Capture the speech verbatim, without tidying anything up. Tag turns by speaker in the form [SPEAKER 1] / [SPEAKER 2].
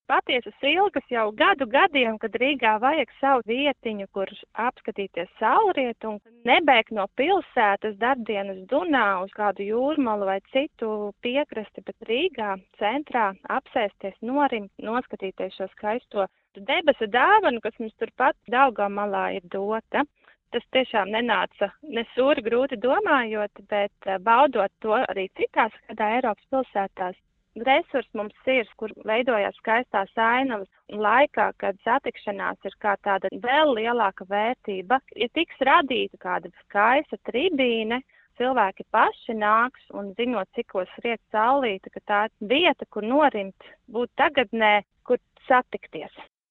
[SPEAKER 1] patiesas ilgas jau gadu gadiem, kad Rīgā vajag savu vietiņu, kur apskatīties saulrietu un nebēgt no pilsētas darbdienas Dunā uz kādu jūrmalu vai citu piekrasti, bet Rīgā centrā apsēsties, norimt, noskatīties šo skaisto debesu dāvanu, kas mums turpat Daugavmalā ir dota. Tas tiešām nenāca nesūri grūti domājot, bet baudot to arī citās kādā Eiropas pilsētās. Resurs mums ir, kur veidojās skaistās ainavas, un laikā, kad satikšanās ir kā tāda vēl lielāka vērtība, ja tiks radīta kāda skaista tribīne, cilvēki paši nāks un zinot, cikos riet saulīte, ka tā vieta, kur norimt, būtu tagadnē, kur satikties.